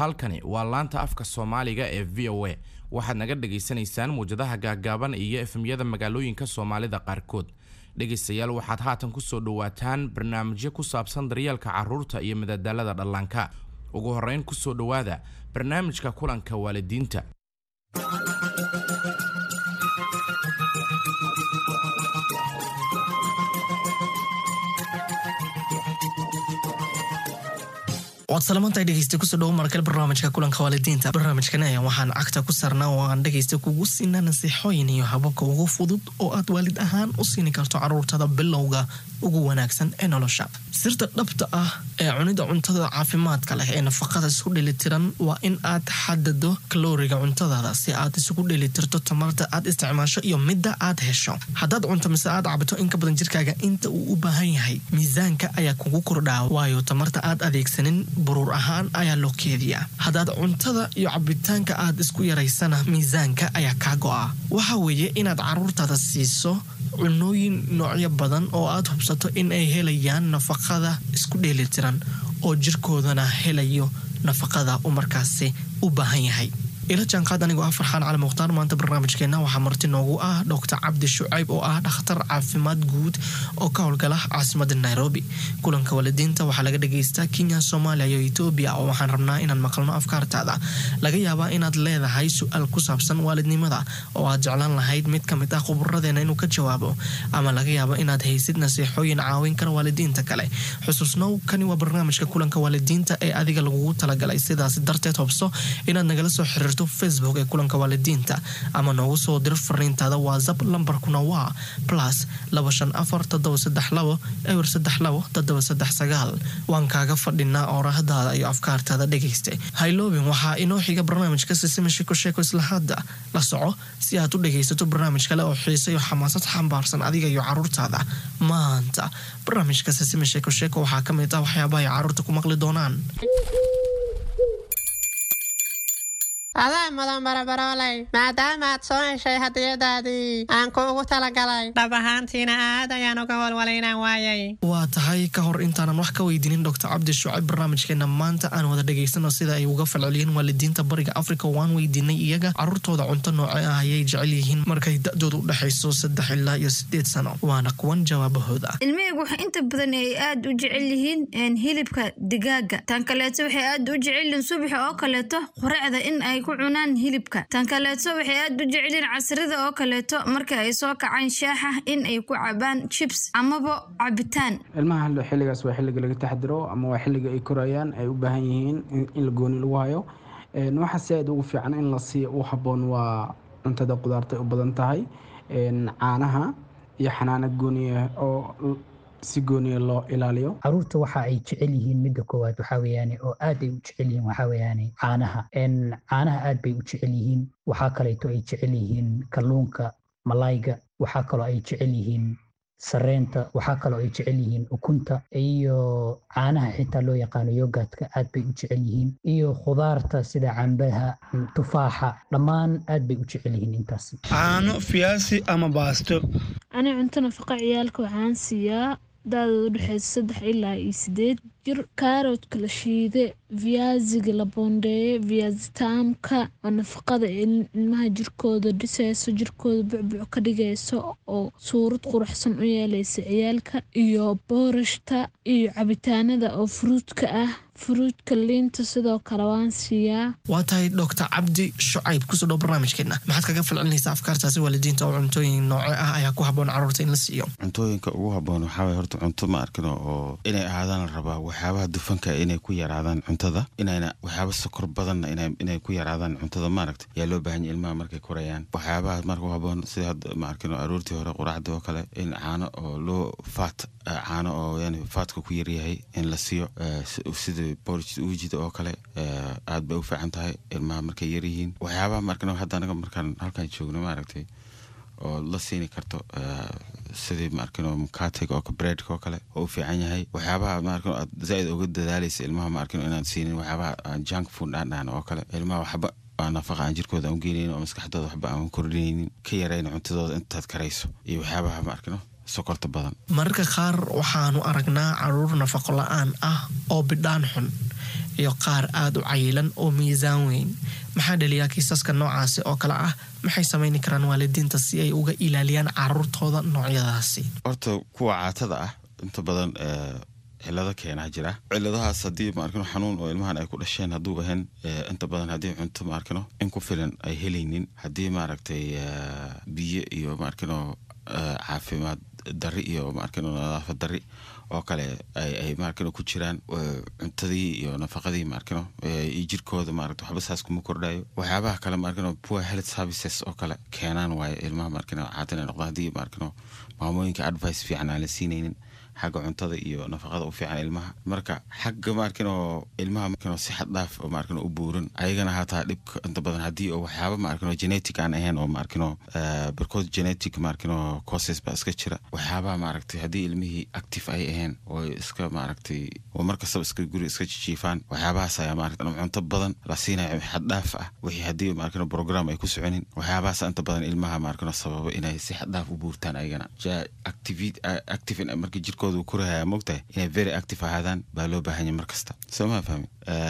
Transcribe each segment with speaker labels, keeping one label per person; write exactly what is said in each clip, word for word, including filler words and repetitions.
Speaker 1: halkani waa laanta afka Soomaaliga ee V O A waxaad naga dhageysanaysaan muujadaha gaagaaban iyo F M-yada magaalooyinka Soomaalida qaarkood. dhegeystayaal waxaad haatan ku soo dhawaataan barnaamijyo ku saabsan daryeelka carruurta iyo madadaalada dhallaanka. ugu horeyn ku soo dhawaada barnaamijka kulanka waalidiinta.
Speaker 2: waad salaamantay dhegeysta ku soo dhaw markale barnaamijka kulanka waalidiinta. barnaamijkan ayaa waxaan cagta ku sarnaa oo aan dhegeysta kugu siinaa nasiixooyin iyo hababka ugu fudud oo aad waalid ahaan u siin karto carruurtada bilowga ugu wanaagsan ee nolosha. sirta dhabta ah ee cunida cuntada caafimaadka leh ee nafaqada isku dheelitiran waa in aad xadado kalooriga cuntadaada si aad isugu dheelitirto tamarta aad isticmaasho iyo midda aad hesho. haddaad cunto mise aad cabto in ka badan jirkaaga inta uu u baahan yahay, miisaanka ayaa kugu kordhaa, waayo tamarta aad adeegsanin buruur ahaan ayaa loo keediyaa. haddaad cuntada iyo cabitaanka aad isku yaraysana, miisaanka ayaa kaa go'a. waxa weeye inaad carruurtaada siiso cunooyin noocyo badan oo aad hubsato in ay helayaan nafaqada isku dheelitiran oo jirkoodana helayo nafaqada uu markaasi u baahan yahay. ila jaanqaad anigoo ah Farxaan Cali Mukhtaar. maanta barnaamijkeena waxaa marti noogu ah Doctor Cabdi Shucayb oo ah dhakhtar caafimaad guud oo ka howlgala caasimadda Nairobi. kulanka waalidiinta waxaa laga dhageystaa Kenya, Soomaaliya iyo Ethiopia oo waxaan rabnaa inaan maqalno afkaartaada. laga yaabaa inaad leedahay su'aal ku saabsan waalidnimada oo aad jeclaan lahayd mid ka mid ah khubaradeena inuu ka jawaabo, ama laga yaabo inaad haysid nasiixooyin caawin kara waalidiinta kale. xusuusnow, kani waa barnaamijka kulanka waalidiinta ee adiga lagugu talagalay, sidaas darteed hubso inaad nagala soo xiriirto Facebook ee kulanka waalidiinta ama noogu soo dir fariintaada WhatsApp. lambarkuna waa plus laba shan afar toddoba saddex labo eber saddex labo toddoba saddex sagaal. waan kaaga fadhinaa oorahdaada iyo afkaartaada dhegeyste. hayloobin, waxaa inoo xiga barnaamijka Sisima Sheeko Sheeko isla hadda. la soco si aad u dhegeysato barnaamij kale oo xiiso iyo xamaasad xambaarsan adiga iyo carruurtaada. maanta barnaamijka Sisima Sheeko Sheeko waxaa ka mid ah waxyaabaha ay carruurta ku maqli doonaan.
Speaker 3: adaa mudan barabaroolay, maadaama aad soo heshay hadiyadaadii aan kuugu talagalay, dhab ahaantiina aad ayaan uga walwalaynaan waayay.
Speaker 2: waa tahay ka hor intaanan wax ka weydiinin Doctor Cabdi Shucayb, barnaamijkeena maanta aan wada dhageysano sida ay uga falceliyeen waalidiinta bariga Afrika. waan weydiinay iyaga carruurtooda cunto noocee ah ayay jecel yihiin markay da'doodu u dhaxayso saddex ilaa iyo sideed sano. waana kuwan jawaabahooda.
Speaker 4: ilmihaygu waxa inta badan ay aad u jecel yihiin hilibka digaaga. tan kaleeto waxay aad u jecel yihiin subax oo kaleeto quraacda in ay ku cunaan hilibka. tan kaleeto waxay aad u jecel yihiin casrida oo kaleeto marka ay soo kacaan shaaxa in ay ku cabaan chips amaba cabitaan.
Speaker 5: ilmaha hal xilligaas waa xilliga laga taxadiro ama waa xilliga ay korayaan ay u baahan yihiin in la gooni lagu hayo. een waxa si aad ugu fiican in la siiyo u haboon waa cuntada qudaarta u badan tahay, een caanaha iyo xanaanad gooniya oo si gooniya loo ilaaliyo.
Speaker 6: carruurta waxa ay jecel yihiin midda koowaad waxa weeyaan oo aad ay u jecel yihiin waxa weeyaan caanaha. een caanaha aad bay u jecel yihiin. waxa kale oo ay jecel yihiin kalluunka, malayga. waxa kale oo ay jecel yihiin sareenta. waxa kale oo ay jecel yihiin ukunta iyo caanaha xitaa loo yaqaano yogurtka aad bay u jecel yihiin, iyo khudaarta sida cambaha, tufaaxa, dhammaan aad bay u jecel yihiin intaas.
Speaker 7: caano, fiyaasi ama baasto.
Speaker 8: ani cunto nafaqa ciyaalka waxaan siiyaa daadoodu u dhexeysa saddex ilaa iyo sideed jir. kaaroodka la shiide, viyaasiga la boondeeye, viyaasi taamka oo nafaqada ilmaha jirkooda dhisayso, jirkooda bucbuc ka dhigayso oo suurad quruxsan u yeelaysa ciyaalka, iyo boorashta iyo cabitaanada oo fruudka ah. fruudka liinta sidoo kale waan siiyaa.
Speaker 2: waa tahay Doctor Cabdi Shucayb, kusoo dhaw barnaamijkeena. maxaad kaga falcelinaysaa afkaartaasi waalidiinta oo cuntooyin noocee ah ayaa ku haboon carruurta in la siiyo?
Speaker 9: cuntooyinka ugu haboon waxaa waye horta cunto ma arkino oo inay ahaadaan la rabaa waxyaabaha dufanka inay ku yaraadaan cuntada, inayna waxyaaba sokor badan inay inay ku yaraadaan cuntada. maaragta yaa loo baahan yahay ilmaha markay korayaan. waxyaabaha marka u haboon sida hadda ma arkino aroortii hore quraacda oo kale in caano oo loo faat caano oo yani faatka ku yaryahay in la siiyo, sida porridge uujida oo kale aad bay u fiican tahay ilmaha markay yar yihiin. waxyaabaha markana hadda anaga markaan halkan joogno maaragtay oo la siini karto sidii maarkano mukatiga oo breadka oo kale oo u fiican yahay. waxyaabaha maarkano aad zaid uga dadaalaysa ilmaha maarkano inaan siinin waxyaabaha junk food aan oo kale. ilmaha waxba aan nafaqa aan jirkooda aan geynaynin oo maskaxdooda waxba aan kordhinaynin, ka yarayna cuntadooda intaad karayso iyo waxyaabaha maarkano sokorta badan.
Speaker 2: mararka qaar waxaanu aragnaa carruur nafaqo la'aan ah oo bidhaan xun. iyo qaar aad u cayilan oo miisaan weyn. maxaa dhaliyaa kiisaska noocaasi oo kale ah? maxay samayni karaan waalidiinta si ay uga ilaaliyaan caruurtooda noocyadaasi?
Speaker 9: horta kuwa caatada ah inta badan cilado keenaa jira. ciladahaas haddii ma arkino xanuun oo ilmahan ay ku dhasheen hadduu ahayn inta badan haddii cunto ma arkino in ku filan ay helaynin, haddii maaragtay biyo iyo ma arkino caafimaad dari iyo ma arkino nadaafad dari oo kale ay ay ma arkino ku jiraan, cuntadii iyo nafaqadii ma arkino iyo jirkooda ma arkino waxba saas kuma kordhayo. waxyaabaha kale ma arkino poor health services oo kale keenaan waaye ilmaha ma arkino caadina noqdo haddii ma arkino maamooyinka advice fiican aan la siinaynin xagga cuntada iyo nafaqada u fiican ilmaha. marka xagga ma arkino ilmaha ma arkino si xad dhaaf oo ma arkino u buuran ayagana hataa dhibka inta badan haddii oo waxyaaba ma arkino genetic aan ahayn oo ma arkino because genetic ma arkino causes ba iska jira. waxyaabaha ma aragtay haddii ilmihii active ay ahayn oo iska ma aragtay oo markastaba iska guri iska jiifaan, waxyaabahaas ayaa ma aragtay cunto badan la siinayo xad dhaaf ah wixii haddii ma arkino program ay ku soconin. waxyaabahaas inta badan ilmaha ma arkino sababa inay si xad dhaaf u buurtaan ayagana active active marka jirkooda kuraya moogtahay inay very active ahaadaan baa loo baahan yahay markasta. soo ma fahmi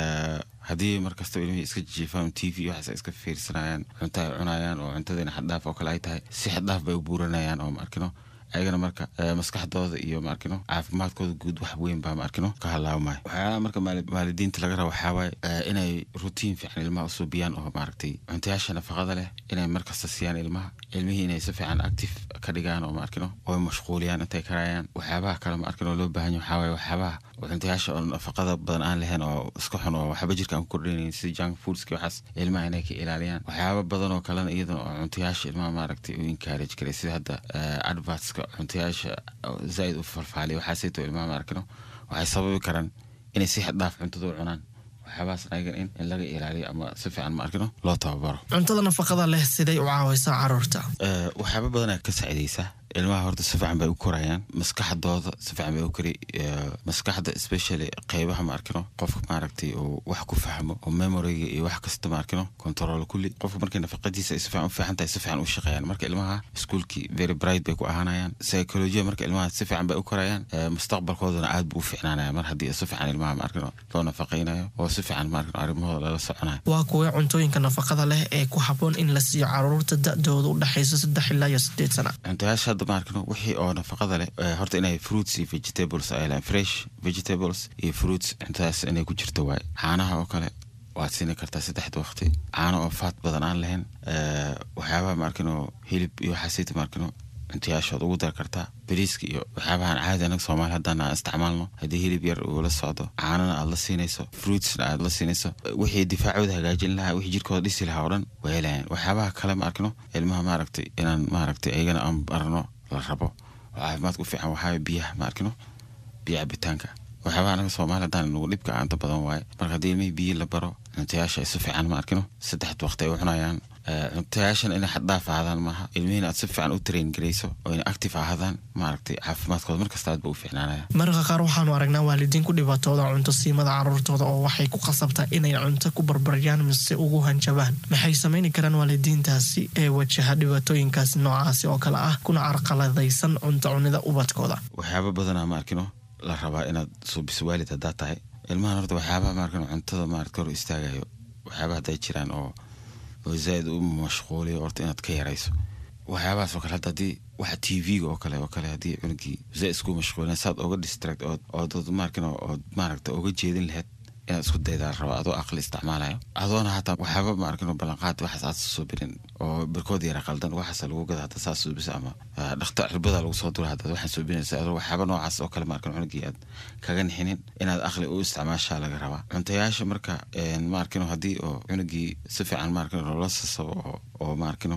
Speaker 9: haddii markasta ilmihii iska jiifaan t v waxaas iska fiirsanayaan, cunto ay cunayaan oo cuntadeena xad dhaaf oo kale ay tahay, si xad dhaaf bay u buuranayaan oo ma arkino ayagana marka maskaxdooda iyo ma arkino caafimaadkooda guud wax weyn baa ma arkino ka halaawmay. waxyaalaha marka waalidiinta laga rabo waxaa waaye inay routine fiican ilmaha u suubiyaan oo ma aragtay cuntayaasha nafaqada leh inay markasta siiyaan ilmaha, ilmihii inay si fiican active ka dhigaan oo ma arkino oo mashquuliyaan intay karayaan. waxyaabaha kale ma arkino loo baahan yahay waxaa waaye waxyaabaha cuntayaasha oo nafaqada badan aan lahayn oo iska xun oo waxba jirka aan ku kordhinayn sida junk foodska waxaas ilmaha inay ka ilaaliyaan. waxyaaba badan oo kalena iyadana oo cuntayaasha ilmaha ma aragtay u encourage karay sida hadda adverts cuntayaasha zaid u falfaaliya waxaasayto ilmaha ma arkino waxay sababi karaan inay si xad dhaaf cuntada u cunaan. waxyaabahaas ayagan in in laga ilaaliyo ama si fiican ma arkino loo tababaro.
Speaker 2: cuntada nafaqada leh siday u caawaysaa caruurta?
Speaker 9: waxyaaba badan ay ka saacidaysaa ilmaha. horta si fiican bay u korayaan, maskaxdooda si fiican bay u kori. maskaxda especially qeybaha ma arkino qofka ma aragtay oo wax ku fahmo oo memoryga iyo wax kasta ma arkino control kulli. qofka markay nafaqadiisa si fiican u fiican tahay si fiican u shaqeeyaan. marka ilmaha iskuulkii very bright bay ku ahaanayaan. psychology marka ilmaha si fiican bay u korayaan, mustaqbalkoodana aad buu u fiicnaanaya mar haddii si fiican ilmaha ma arkino loo nafaqeynayo oo si fiican ma arkino arrimahooda lala soconayo.
Speaker 2: waa kuwa cuntooyinka nafaqada leh ee ku habboon in la siiyo caruurta da'dooda u dhaxaysa saddex ilaa iyo sideed sano?
Speaker 9: cuntayaasha ma arkino wixii oo nafaqada leh horta inay fruits iyo vegetables ay leeyihiin, fresh vegetables iyo fruits intaas inay ku jirto waay. caanaha oo kale waad siin kartaa saddexda waqti, caano oo faat badan aan lahayn. waxyaabaha ma arkino hilib iyo waxaasayta ma arkino cuntayaashood ugu dar kartaa. bariiska iyo waxyaabahan caadi anaga Soomaali haddaan aan isticmaalno haddii hilib yar uu la socdo, caanana aad la siinayso, fruitsna aad la siinayso, wixii difaacooda hagaajin lahaa, wixii jirkooda dhisi lahaa oo dhan way helayaan. waxyaabaha kale ma arkino ilmaha ma aragtay inaan ma aragtay ayagana aan barno la rabo oo caafimaadku fiican waxaa biyaha ma arkino biyo cabitaanka. waxyaabaha anaga Soomaali haddaan nagu dhibka aanta badan waaye. marka haddii ilmihii biyo la baro cuntayaasha ay si fiican ma arkino saddexda waqti ay u cunayaan. cuntayaashan inay xad dhaaf ahaadaan maaha, ilmihiina aad si fiican u train garayso oo inay active ahaadaan ma aragtay caafimaadkooda markasta aad ba u fiicnaanaya.
Speaker 2: mararka qaar waxaanu aragnaa waalidiin ku dhibaatooda cunto siimada caruurtooda oo waxay ku qasabtaa inay cunto ku barbaryaan mise ugu hanjabaan. maxay samayni karaan waalidiintaasi ee wajaha dhibaatooyinkaasi noocaasi oo kale ah kuna carqaladaysan cunto cunida ubadkooda?
Speaker 9: waxyaaba badanaa ma arkino la rabaa inaad suubiso waalid haddaad tahay. ilmahan horta waxyaabaha ma arkino cuntada ma aragta hor istaagayo waxyaaba hadday jiraan oo oo zaid u mashquuliyo horta inaad ka yarayso. waxyaabahaas oo kale hadda haddii waxa t v-ga oo kale oo kale haddii cunugii zaid isku mashquulina saad oga distract ood ood ma arkino ood ma aragta oga jeedin lahayd inaad isku daydaa raba adoo aqli isticmaalayo adoona hataa waxyaaba ma arkino ballanqaad waxaas aad soo birin oo birkood yara qaldan waxaas lagu gada hadda saas suubisa ama dhakhtar cirbada lagu soo dura hadda waxaan suubinaysa adoo waxyaaba noocaas oo kale ma arkino cunugii aad kaga nixinin inaad aqli u isticmaashaa laga rabaa. cuntayaasha marka ma arkino haddii oo cunugii si fiican ma arkino loola sasabo oo ma arkino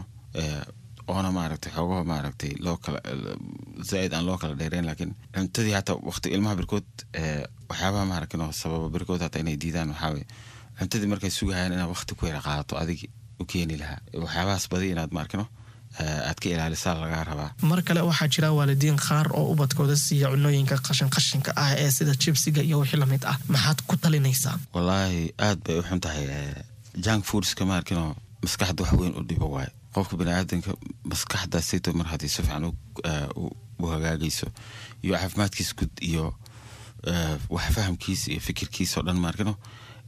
Speaker 9: oona ma aragtay xoogaha ma aragtay loo kala zaid aan loo kala dheereen laakiin cuntadii hataa waqti ilmaha birkood waxyaabaha ma arkino sababa birkood hataa inay diidaan waxaa weye cuntadii markay sugahayaan inaad waqti ku yara qaadato adigi u keeni lahaa. waxyaabahaas badi inaad ma arkino aad ka ilaalisaa lagaa rabaa.
Speaker 2: mar kale waxaa jira waalidiin qaar oo ubadkooda siiya cunooyinka qashin qashinka ah ee sida jibsiga iyo wixii lamid ah. maxaad ku talinaysaa?
Speaker 9: wallaahi aad bay u xun tahay. junk foodska ma arkino maskaxda wax weyn u dhibo waaye. qofka biniaadanka maskaxda sayto mar haddii si fiican u hagaagayso iyo caafimaadkiisa guud iyo wax fahamkiisa iyo fikirkiisa oo dhan ma arkino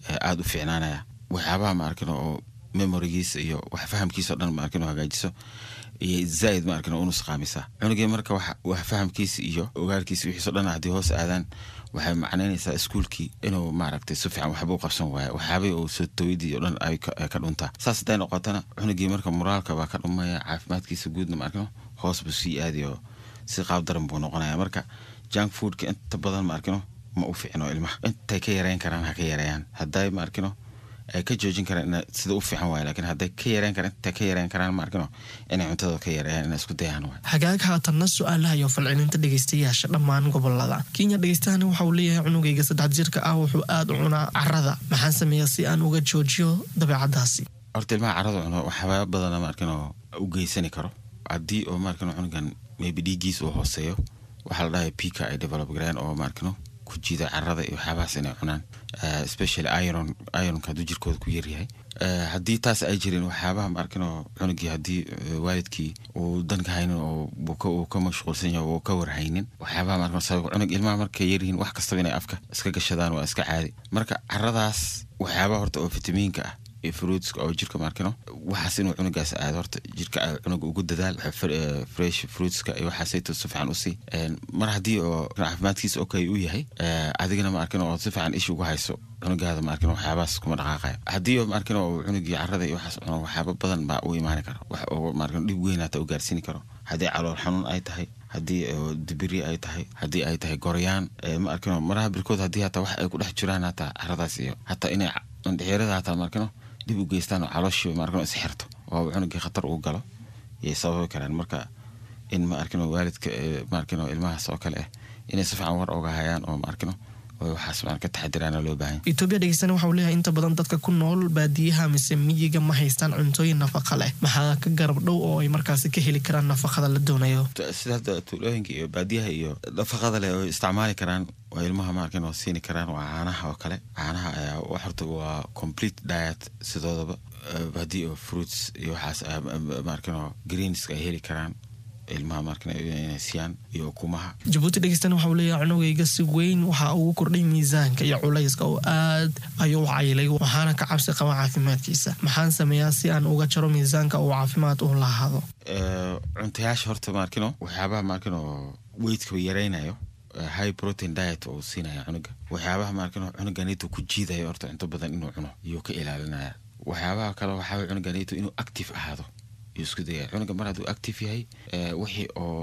Speaker 9: aad u fiicnaanaya waxyaabaha ma arkino oo memorygiisa iyo wax fahamkiisa oo dhan ma arkino hagaajiso iyo zaid ma arkino uu nusqaamisa cunugii marka wax wax fahamkiisa iyo ogaalkiisa wixii soo dhan hadii hoos aadaan waxay macnaynaysaa iskuulkii inuu maaragtay si fiican waxba u qabsan waayo waxaabay uu soo tawidii oo dhan ay ka dhuntaa saas day noqotana cunugii marka moraalka baa ka dhumaya caafimaadkiisa guudna ma arkino hoos buu sii aadiyo si qaab daran buu noqonayaa marka junk foodka inta badan ma arkino ma u fiicno ilmaha intay ka yareyn karaan ha ka yareeyaan hadday ma arkino ay ka joojin karaan sida u fiican waayo laakiin hadday ka yareyn karaan intay ka yareyn karaan ma arkino inay cuntada ka yareeyaan inay isku dayaan waayo
Speaker 2: hagaag haatanna su'aalaha iyo falcelinta dhegeystayaasha dhammaan gobolada Kenya dhegeystahan waxa uu leeyahay cunugayga saddex jirka ah wuxuu aad u cunaa carrada maxaan sameeyaa si aan uga joojiyo dabeecadaasi
Speaker 9: horta ilmaha carrada cuno waxyaabo badan ma arkino u geysani karo haddii oo ma arkino cunugan maybe dhiiggiisa uu hooseeyo waxa la dhahay pika ay develop gareen oo ma arkino ku jiida carrada iyo waxyaabahaas inay cunaan especially iron ironka hadduu jirkooda ku yaryahay haddii taas ay jirin waxyaabaha ma arkino cunugii haddii waalidkii uu danka haynin oo uu ka mashquulsan yahay oo ka warhaynin waxyaabaha ma arkino sabab cunug ilmaha markay yaryihiin wax kastaba inay afka iska gashadaan waa iska caadi marka carradaas waxyaabaha horta oo fitamiinka ah fruits oo jirka markano waxa inuu cunugaas aad horta jirka cunuga ugu dadaal fresh fruits ka iyo waxa sayto si fiican u si mar hadii oo caafimaadkiisa okay uu yahay adigana ma arkano oo si fiican ish ugu hayso cunugaada ma arkano waxyaabaas kuma dhaqaaqay hadii oo ma arkano cunugii carrada iyo waxa cuno waxyaabo badan baa u imaan kara wax oo ma arkano dib weyn hata u gaarsiin karo hadii calool xanuun ay tahay hadii dibiri ay tahay hadii ay tahay goryaan ma arkano maraha birkood hadii hata wax ay ku dhex jiraan hata carradaas iyo hata inay dhexirada hata ma arkano dib u geystaan oo calooshii ma arkano is xirto oo cunugii khatar uu galo iyo sabab karaan marka in ma arkano waalidka ma arkano ilmahaas oo kale inay si fiican war uga hayaan oo ma arkano oo waxaas ma ka taxadiraan loo baahan
Speaker 2: Ethiopia dhegeysan waxa uu leeyahay inta badan dadka ku nool baadiyaha mise miyiga ma haystaan cuntooyin nafaqo leh maxaa ka garab dhow oo ay markaas ka heli karaan nafaqada la doonayo
Speaker 9: sida tuulooyinka iyo baadiyaha iyo nafaqada leh oo isticmaali karaan oo ilmaha ma arkano siin karaan waa caanaha oo kale caanaha ayaa wax horta waa complete diet sidoodaba baadi oo fruits iyo waxaas ma arkano greens ay heli karaan ilmaha markana inay siiyaan iyo kumaha
Speaker 2: Djibouti dhegeysan waxa uu leeyahay cunugayga si weyn waxa uu kordhay miisaanka iyo culayska oo aad ayuu caylay waxaana ka cabsi qaba caafimaadkiisa maxaan sameeyaa si aan uga jaro miisaanka oo caafimaad u lahaado
Speaker 9: ee cuntayaasha horta markano waxyaabaha markano weight-ka yareynayo high protein diet oo siinaya cunuga waxyaabaha markano cunuganiitu ku jiidayo horta inta badan inuu cuno iyo ka ilaalinaya waxyaabaha kale waxa cunuganiitu inuu active ahaado isku day cunuga mar hadduu active yahay wixii oo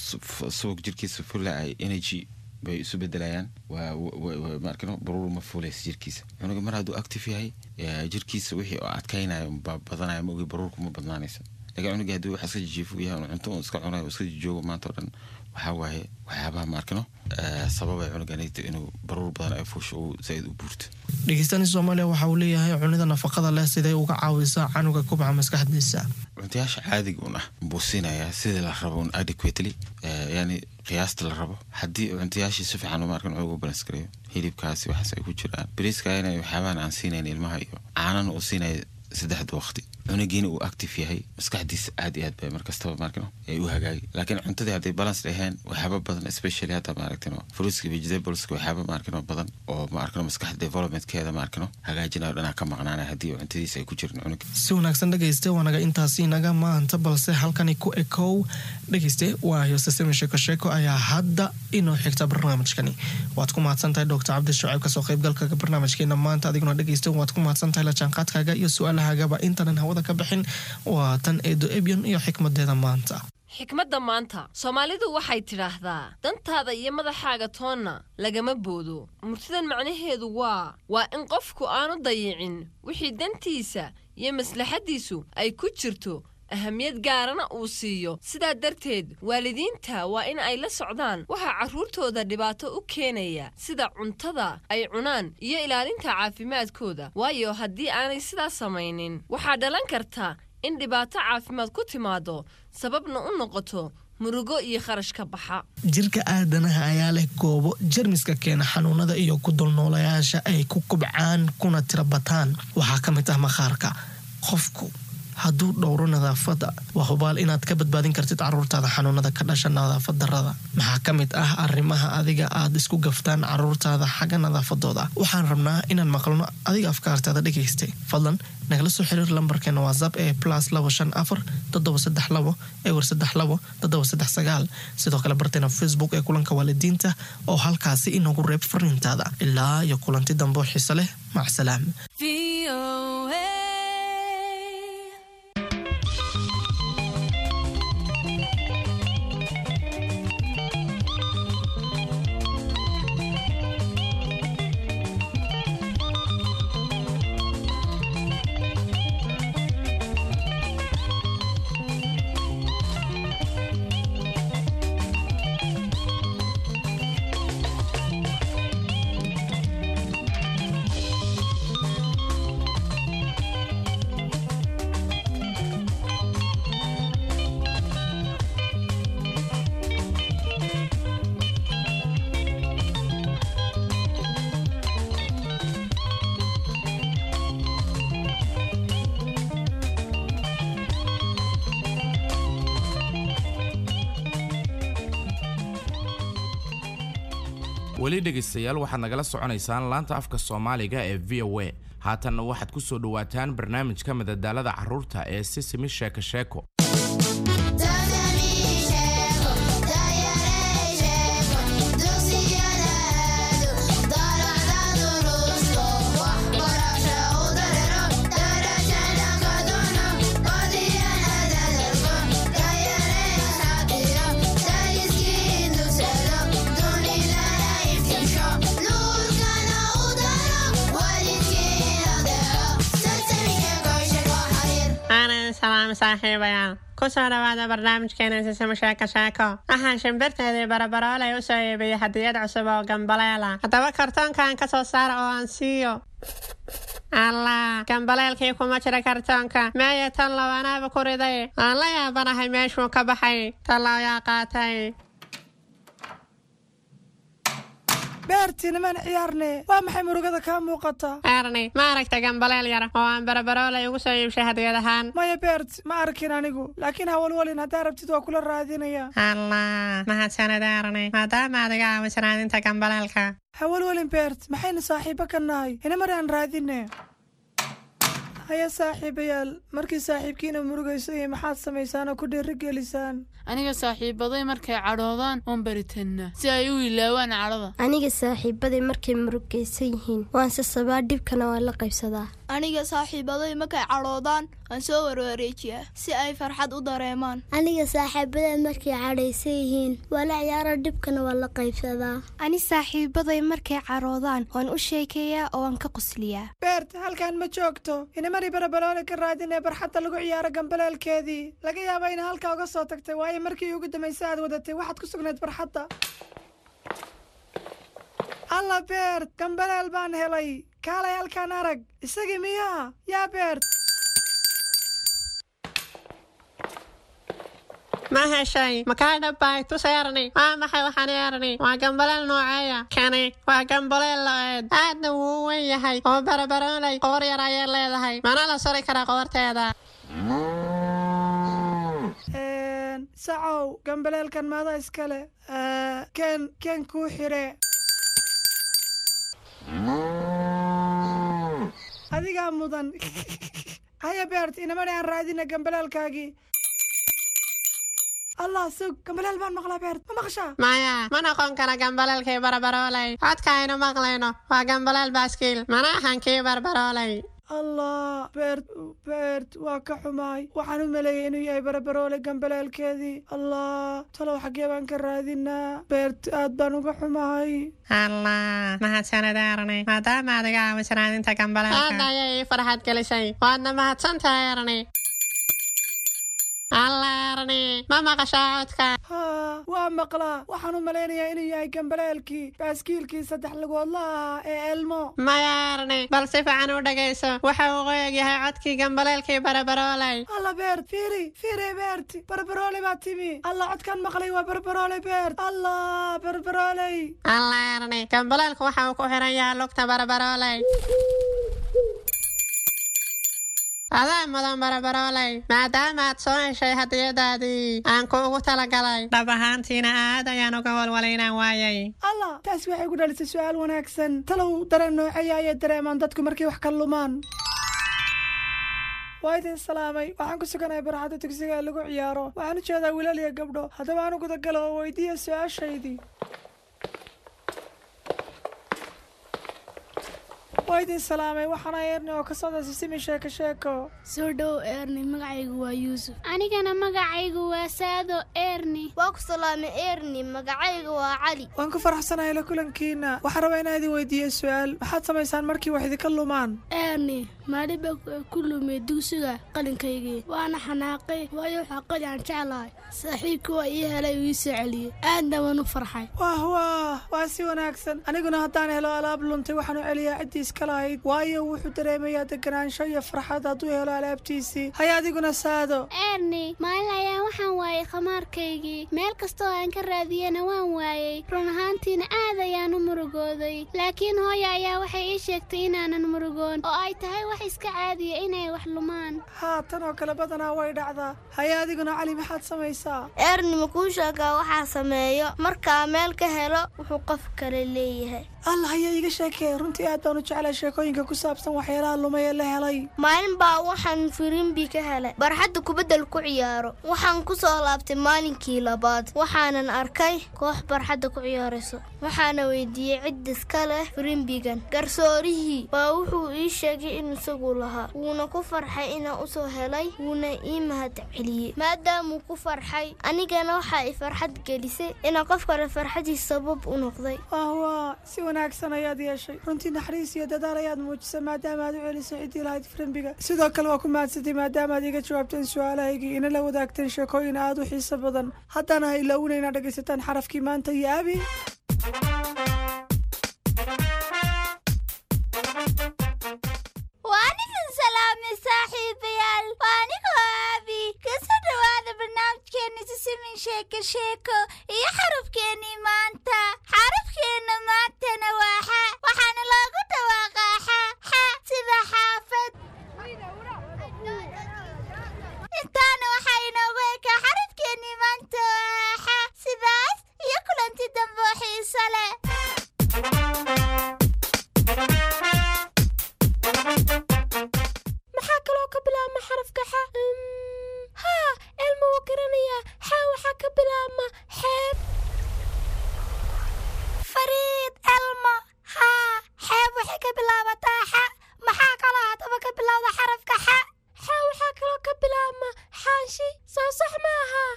Speaker 9: suuq jirkiisa full ay energy bay isu bedelayaan waa markano baruur ma fuulays jirkiisa cunuga mar hadduu active yahay jirkiisa wixii oo adkaynayo badanaya ma ogi baruur kuma badnaanaysa laga cunuga hadduu wax iska jiifo yahay cunto iska cunayo iska joogo maanta oo dhan waxa waaye waxyaabaha markano sababay cunuganiita inuu baruur badan ay fuusho uu zaid u buurto
Speaker 2: dhegeystayaasha Soomaaliya waxa uu leeyahay cunida nafaqada leh siday uga caawisaa canuga kubca maskaxdiisa
Speaker 9: cuntayaasha caadiga una buusinaya sida la rabo adequately yani qiyaasta la rabo hadii cuntayaasha si fiican u markan ugu balance gareeyo hilibkaasi waxa ay ku jiraan bariiska inay waxyaabahan aan siinayna ilmaha iyo caanan u siinay saddex waqti cunugiina uu active yahay maskaxdiisa aad iyo aad bay markastaba markano ay u hagaagi laakiin cuntadii hadday balance lahayn waxyaabo badan especially hada maaragtino fruits iyo vegetables waxyaabo markano badan oo markano maskax development-keeda markano hagaajinayo dhana ka maqnaanay hadii cuntadiisa ay ku jiraan cunuga
Speaker 2: si wanaagsan dhageyste wanaga intaasi naga maanta balse halkani ku ekow dhageyste waayo system sheeko sheeko ayaa hadda inoo xigta barnaamijkani waad ku mahadsantahay Doctor Cabdi Shucayb ka soo qaybgalka barnaamijkeena maanta adiguna dhageyste waad ku mahadsantahay la jaanqaadkaaga iyo su'aalahaaga intaan hawada ka bixin waa tan eedo ebyon iyo xikmadeeda maanta
Speaker 10: xikmadda maanta Soomaalidu waxay tiraahdaa dantaada iyo madaxaaga toonna lagama boodo murtidan macnaheedu waa waa in qofku aanu dayicin wixii dantiisa iyo maslaxadiisu ay ku jirto ahamiyad gaarana uu siiyo sidaa darteed waalidiinta waa in ay la socdaan waxa carruurtooda dhibaato u keenaya sida cuntada ay cunaan iyo ilaalinta caafimaadkooda waayo haddii aanay sidaa samaynin waxaa dhalan karta in dhibaato caafimaad ku timaado sababna u noqoto murugo iyo kharash ka baxa
Speaker 2: jirka aadanaha ayaa leh goobo jarmiska keena xanuunada iyo ku dulnoolayaasha ay ku kubcaan kuna tirabataan waxaa ka mid ah maqaarka qofku hadduu dhowro nadaafadda waa hubaal inaad ka badbaadin kartid carruurtaada xanuunada ka dhasha nadaafad darrada. maxaa ka mid ah arrimaha adiga aad isku gaftaan carruurtaada xagga nadaafadooda? waxaan rabnaa inaan maqlno adiga afkaartaada dhegaystay. fadlan nagala soo xiriir lambarkeena whatsapp ee plus labo shan afar toddoba saddex labo ewer saddex labo toddoba saddex sagaal. sidoo kale barteena facebook ee kulanka waalidiinta oo halkaasi inagu reeb fariintaada. ilaa iyo kulanti dambe oo xiiso leh. macsalaam.
Speaker 1: weli dhegaystayaal waxaad nagala soconaysaan laanta afka Soomaaliga ee V O A. haatanna waxaad ku soo dhawaataan barnaamijka madadaalada carruurta ee Sisimi Sheeko Sheeko.
Speaker 3: saaxiibayaal ku soo dhawaada barnaamijkeena Sisimi Sheeko Sheeko. waxaan shimbirteedii barabaroolay u soo iibiyey hadiyad cusub oo gambaleela. haddaba kartoonkan ka soo saara oo aan siiyo. allah gambaleelkii kuma jira kartoonka. meeya tan labaanaaba ku riday. aan la yaabanahay meeshuu ka baxay. tan looyaa qaatay.
Speaker 11: beerti niman ciyaarne waa maxay murugada ka muuqata?
Speaker 3: Arni ma aragta gambaleel yar oo aan barabaroolay ugu soo iibshay hadiyad ahaan.
Speaker 11: maya beert ma arkin anigu laakiin hawlwalin hadaa rabtid waa kula raadinaya.
Speaker 3: allah mahadsanid Arni maadaama adiga awisanaadinta gambaleelka.
Speaker 11: hawlwalin beert maxayna saaxiibo ka nahay ina maraan raadine. haya saaxiibayaal markii saaxiibkiina murugaysay maxaad samaysaan oo ku dhiirigelisaan?
Speaker 12: aniga saaxiibaday markay cadhoodaan waan baritanaa si ay u ilaawaan cadhada.
Speaker 13: aniga saaxiibaday markay murugaysan yihiin waan sasabaa dhibkana waan la qaybsadaa.
Speaker 14: aniga saaxiibaday markay cadhoodaan waan soo warwareejiyaa si ay farxad u dareemaan.
Speaker 13: aniga saaxiibaday markay cadhaysan yihiin waan la ciyaaraa dhibkana waan la qaybsadaa.
Speaker 15: ani saaxiibaday markay cadhoodaan waan u sheekeeyaa oo waan ka qosliyaa.
Speaker 11: beert halkan ma joogto inamari barabaroole ka raadinee barxadda lagu ciyaaro gambaleelkeedii. laga yaaba ina halkaa uga soo tagtay waayo markii ugu dambaysay aad wadatay waxaad ku sugnayd barxadda. alla beert gambaleel baan helay kaalay halkaan arag. isagii miyaa yaa beert?
Speaker 3: ma heshay makaa dhabbay tusay Arni. waa maxay waxaan Arni? waa gambaleel nooceeya? kani waa gambaleel la-eed aadna wuu weyn yahay oo barabaroolay qoor yar ayay leedahay mana la sori karaa qoorteeda.
Speaker 11: sacow gambaleelkan maada iskale ken ken kuu xire. adigaa mudan. haya beert inamani aan raadina gambaleelkaagii. allah sug gambaleel baan maqlaa beert ma maqashaa?
Speaker 3: maya ma noqon kara gambaleelkii barabaroolay. codka aynu maqlayno waa gambaleel baaskiil mana ahan kii barabaroolay.
Speaker 11: allah beert beert waa ka xumaay waxaan u maleeyay inuu yahay barabaroole gambaleelkeedii. allah talow xaggee baan ka raadinaa? beert aad baan uga xumahay.
Speaker 3: allah mahadsanid Arni maadaama adiga awisanaadinta gambaleelka. aad ayay ii farxad gelisay waadna mahadsantahay Arni. allah Arni ma maqashaa codka?
Speaker 11: haa waa maqlaa waxaan u malaynayaa inuu yahay gambaleelkii baaskiilkii saddex lugoodla ahaa ee elmo.
Speaker 3: maya Arni bal si fiican u dhagayso waxa uu qoyag yahay codkii gambaleelkii barabaroolay.
Speaker 11: alla beert fiiri fiiri beert barabaroole baa timi. allah codkaan maqlay waa barabaroole beert. allah barabarooley.
Speaker 3: allah Arni gambaleelku waxa uu ku xiran yahay lugta barabaroolay. adaa mudan barabaroolay maadaama aad soo heshay hadiyadaadii aan kuugu talagalay dhab ahaantiina aad ayaan uga walwalaynaan waayay
Speaker 11: allah taas waxay ku dhalisay su-aal wanaagsan talow dareen noocaya ayay dareemaan dadku markay wax ka lumaan waa idin salaamay waxaan ku suganahay barxadda dugsiga lagu ciyaaro waxaan u jeedaa wiilal iyo gabdho haddaba aan u gudagalo oo weydiiya su-aashaydii waa idin salaamay waxaana eerni oo ka socda sisimi sheeko sheeko
Speaker 16: soo dhow eerni magacaygu waa yuusuf
Speaker 17: anigana magacaygu waa saado eerni
Speaker 13: waa ku salaamay eerni magacaygu waa cali
Speaker 11: waan ku faraxsanahay la kulankiina waxaan rabaa inaan idin weydiiyo su-aal maxaad samaysaan markii wax idinka lumaan
Speaker 16: eerni maadhiba ku lumay dugsiga qalinkaygii waana xanaaqay waayo waxaa qali aan jeclahay saaxiibka waa ii helay uu ii soo celiyey aadna waan u farxay
Speaker 11: wah wah waa si wanaagsan aniguna haddaan helo alaab luntay waxaan u celiyaa ciddiis kalahayd waayo wuxuu dareemayaa deganaansho iyo farxad hadduu helo alaabtiisii hay adiguna saado
Speaker 17: eerni maalin ayaan waxaan waayey khamaarkaygii meel kastoo aan ka raadiyana waan waayey run ahaantiina aad ayaan u murugooday laakiin hooya ayaa waxay ii sheegtay inaanan murugoon oo ay tahay wax iska caadiya inay wax lumaan
Speaker 11: haa tan oo kale badanaa way dhacdaa hay adiguna cali maxaad samaysaa
Speaker 13: eerni makuu sheegaa waxaa sameeyo markaa meel ka helo wuxuu qof kale leeyahay
Speaker 11: allah ayaa iiga sheekee runtii aad baan u jeclay sheekooyinka ku saabsan waxyaalaha lumay ee la helay
Speaker 13: maalin baa waxaan firimbi ka helay barxadda kubaddal ku ciyaaro waxaan ku soo laabtay maalinkii labaad waxaanan arkay koox barxadda ku ciyaarayso waxaana weydiiyey cid iska leh firimbigan garsoorihii baa wuxuu ii sheegay in isagu lahaa wuuna ku farxay inaan u soo helay wuuna ii mahad celiyey maadaamuu ku farxay anigana waxaa i farxad gelisay inaan qof kale farxadiis sabab u noqday
Speaker 11: wanaagsan ayaad yeeshay runtii naxariis iyo dadaal ayaad muujisay maadaama aad u celisay ciddii lahayd firimbiga sidoo kale waa ku mahadsantay maadaama aad iga jawaabteen su-aalahaygii ina la wadaagteen sheekooyin aad u xiiso badan haddana ha ilaawina inaad dhegaysataan xarafkii maanta iyo abi
Speaker 18: waan idin salaamay saaxiibayaal waa anigoo abi kasoo dhawaada barnaamijkeena sisimin sheeko sheeko iyo xarafkeenii maanta xarafkeena maantana waa xa waxaana loogu dhawaaqaa xa xa sida xaafad intaana waxaa inoogu ekaa xarafkeenii maanta waa xa sidaas iyo kulanti dambe oo xiiso leh
Speaker 17: maxaa kaloo ka bilaabma xarafka xa haa elma wuu garanayaa xa waxaa ka bilaabma xeeb
Speaker 18: fariid elma haa xeeb waxay ka bilaabataa xa maxaa kaloo haddaba ka bilowda xarafka xa
Speaker 17: xa waxaa kaloo ka bilaabma xaashi soo sax ma aha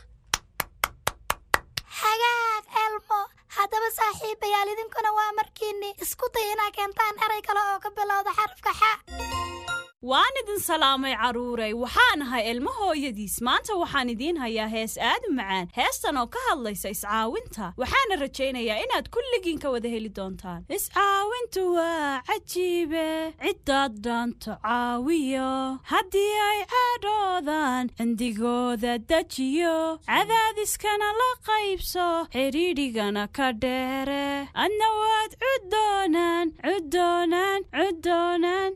Speaker 18: hagaag elmo haddaba saaxiibayaal idinkuna waa markiinni isku day inaa keentaan eray kale oo ka bilowda xarafka xa
Speaker 19: waan idin salaamay carruuray waxaan ahay ilmo hooyadiis maanta waxaan idiin hayaa hees aad u macaan heestan oo ka hadlaysa iscaawinta waxaana rajaynayaa inaad kulligiin ka wada heli doontaan iscaawintu waa cajiibe ciddaad dhaanto caawiyo haddii ay caadhoodaan cindigooda dejiyo cadaadiskana la qaybso xidhiidhigana ka dheere adna waad cuddoonaan cuddoonaan cuddoonaan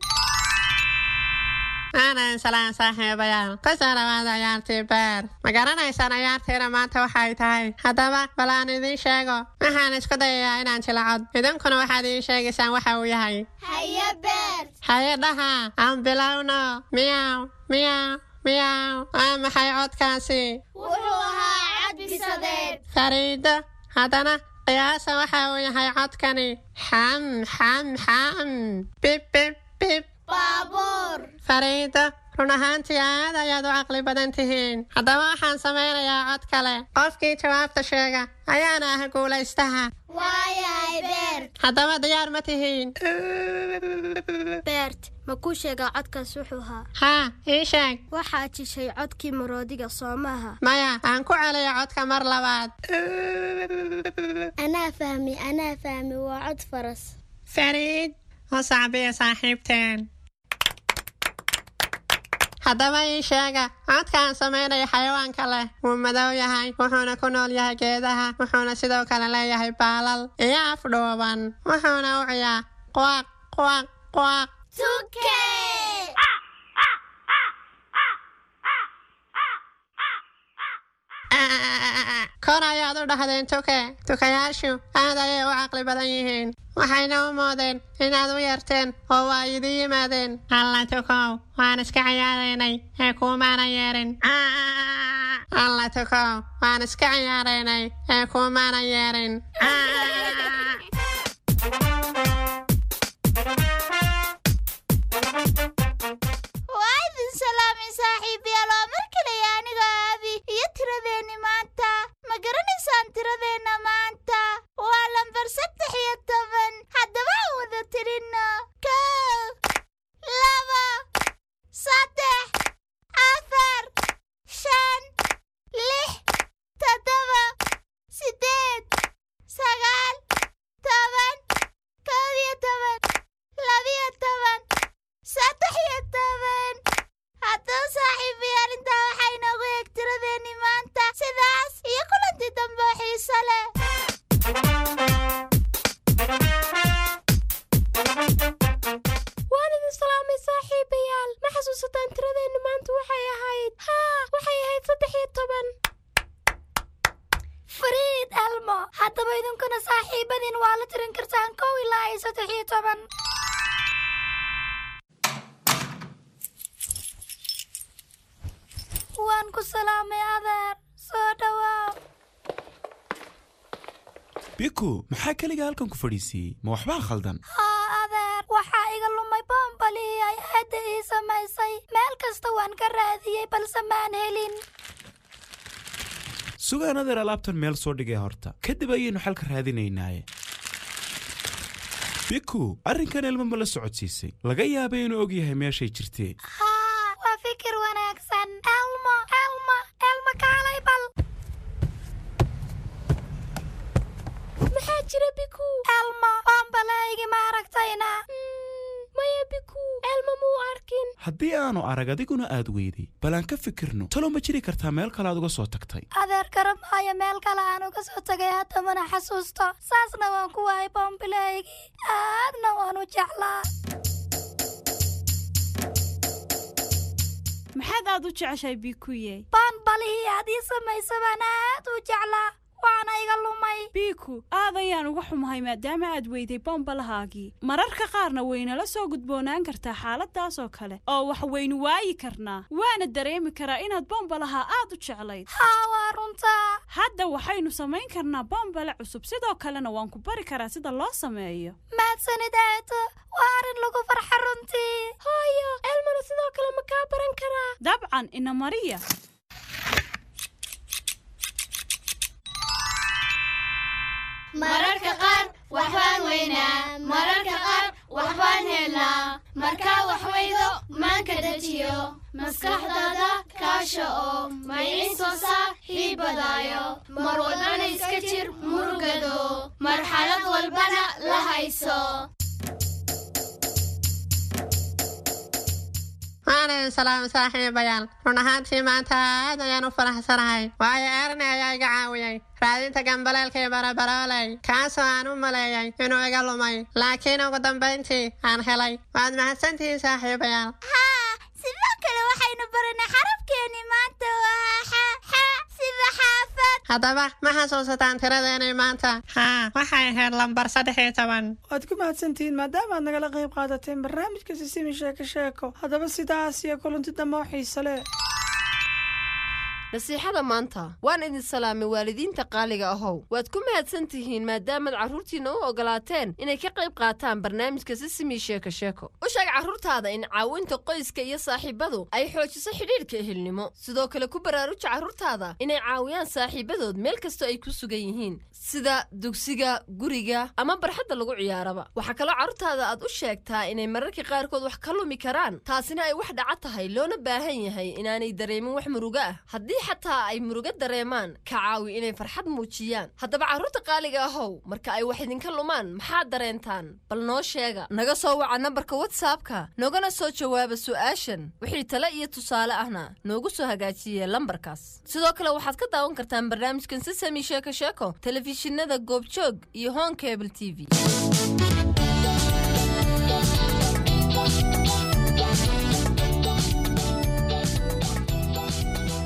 Speaker 3: aanan salaan saaxiibayaal kasoo dhawaada ciyaartii beer ma garanaysaan ciyaartiina maanta waxay tahay haddaba bal aan idiin sheego waxaan isku dayayaa inaan jilcod idinkuna waxaad ii sheegaysaan waxa uu yahay
Speaker 18: haye beer
Speaker 3: haye dhaha aan bilowno miyaw miyaw miyaw waa maxay codkaasi
Speaker 18: wuxuu ahaa cod bisadeed
Speaker 3: fariido haddana qiyaasa waxa uu yahay codkani xam xam xam bib bib bib
Speaker 18: baabuur
Speaker 3: fariido run ahaantii aad ayaad u caqli badan tihiin haddaba waxaan samaynayaa cod kale qofkii jawaabta sheega ayaana ah guulaystaha
Speaker 18: waayahay beert
Speaker 3: haddaba diyaar ma tihiin
Speaker 13: beert ma kuu sheegaa codkaas wuxuu ahaa
Speaker 3: haa ii sheeg
Speaker 13: waxaad jishay codkii maroodiga soo maaha
Speaker 3: maya aan ku celiyo codka mar labaad
Speaker 13: anaa fahmi anaa fahmi waa cod faras
Speaker 3: fariid oo sacbiya saaxiibteen haddaba ii sheega codkaan samaynaya xayawaanka leh wuu madow yahay wuxuuna ku nool yahay geedaha wuxuuna sidoo kale leeyahay baalal iyo afdhuuban wuxuuna u ciyaa quaq quaq quaq
Speaker 18: tuke
Speaker 3: kor ayaad u dhahdeen tuke tukayaashu aad ayay u caqli badan yihiin waxayna u moodeen inaad u yarteen oo waa idin yimaadeen alla tukow waan iska ciyaaraynay ee kuumaana yeerin alla tukow waan iska ciyaaraynay ee kuumaana yeerin
Speaker 18: waa idin salaamay saaxiibayaal oo mar kale aniga aabi iyo tiradeenni maanta ma garanaysaan tiradeenna maanta waa lambar saddex iyo toban haddaba aan wada tirinno kow laba saddex afar shan lix toddoba sideed sagaal toban koob iyo toban labiyo toban saddex iyo toban haddaba saaxiibayaal intaa waxaa inoogu eeg tiradeenni maanta sidaas iyo kulanti dambe oo xiiso leh
Speaker 17: waan idin salaamay saaxiibayaal ma xasuusataan tiradeenni maanta waxay ahayd haa waxay ahayd saddex iyo toban
Speaker 20: fariid elmo haddaba idinkuna saaxiibadiin waa la tirin kartaan kow ilaa iyo saddex iyo toban waan ku salaamay adeer soo dhawaaw
Speaker 21: biku maxaa keliga halkan ku fadhiisiiyey ma waxbaa khaldan
Speaker 20: haa adeer waxaa iga lumay boombalii ay aadda ii samaysay meel kasta waan ka raadiyey balse maan helin
Speaker 21: sugaan adeer alaabtan meel soo dhigay horta kadib ayaynu xalka raadinaynaaye biku arrinkan elmo ma la socodsiisay laga yaabay inuu og yahay meeshay jirtee
Speaker 20: haa waa fikir wanaagsan elmo elmo elmo kaalay bal
Speaker 17: maxaa jira biku
Speaker 20: elmo boombalaygi ma aragtayna
Speaker 17: maya biku elmo muu arkin
Speaker 21: haddii aanu arag adiguna aad weyday bal aan ka fikirno talo ma jiri kartaa meel kale aad uga soo tagtay
Speaker 20: adeer garab maayo meel kale aan uga soo tagay hadda mana xasuusto saasna waan ku waayay boombilaygii aadna waan u jeclaa
Speaker 19: maxaad aad u jeceshahay bikuye
Speaker 20: boombalihii aad ii samaysa baan aad u jeclaa waana iga lumay
Speaker 19: biku aad ayaan uga xumahay maadaama aad weyday bombalahaagii mararka qaarna waynala soo gudboonaan kartaa xaaladaas oo kale oo wax waynu waayi karnaa waana dareemi karaa inaad bombalaha aad u jeclayd
Speaker 20: haa waa runtaa
Speaker 19: hadda waxaynu samayn karnaa bombale cusub sidoo kalena waan ku bari karaa sida loo sameeyo
Speaker 20: mahadsanid eedo waa arrin lagu farxa runtii
Speaker 17: hooyo elmana sidoo kale ma kaa baran karaa
Speaker 19: dabcan ina mariya
Speaker 22: mararka qaar waxbaan weynaa mararka qaar waxbaan helnaa markaa wax weydo maanka dejiyo maskaxdaada kaasha oo maciinsoosa hiibadaayo mar walbana iska jir murugado marxalad walbana la hayso
Speaker 3: maalin salaam saaxiibayaal run ahaantii maanta aad ayaan u faraxsanahay waayo erni ayaa iga caawiyey raadinta gambaleelka iyo barabarooley kaasoo aan u maleeyay inuu iga lumay laakiin ugu dambayntii aan helay waad mahadsantihiin saaxiibayaal
Speaker 18: haa sidoo kale waxaynu baranay xarafkeennii maanta waa xa xa sida xaafad
Speaker 3: haddaba ma xasuusataan tiradeenay maanta haa waxay ahayd lambar saddex iyo toban
Speaker 11: waad ku mahadsantihiin maadaama aad nagala qayb qaadateen barnaamijka sisimi sheeko sheeko haddaba sidaas iyo kulanti dambe oo xiise leh
Speaker 10: nasiixada maanta waan idin salaamay waalidiinta qaaliga ahow waad ku mahadsan tihiin maadaamaad carruurtiinna u ogolaateen inay ka qayb qaataan barnaamijka sisimi sheeko sheeko u sheeg carruurtaada in caawinta qoyska iyo saaxiibadu ay xoojiso xidhiidhka ehelnimo sidoo kale ku baraaruja carruurtaada inay caawiyaan saaxiibadood meel kastoo ay ku sugan yihiin sida dugsiga guriga ama barxadda lagu ciyaaraba waxaa kaloo carruurtaada aad u sheegtaa inay mararka qaarkood wax ka lumi karaan taasina ay wax dhaca tahay loona baahan yahay inaanay dareemin wax murugo ah haddii xataa ay murugo dareemaan ka caawi inay farxad muujiyaan haddaba carruurta qaaliga ahow marka ay wax idinka lumaan maxaad dareentaan bal noo sheega naga soo waca nambarka whatsappka nogana soo jawaaba su'aashan wixii tale iyo tusaale ahna noogu soo hagaajiyee lambarkaas sidoo kale waxaad ka daawan kartaan barnaamijkan sisami sheeko sheeko telefishinada goobjoog iyo home cable t v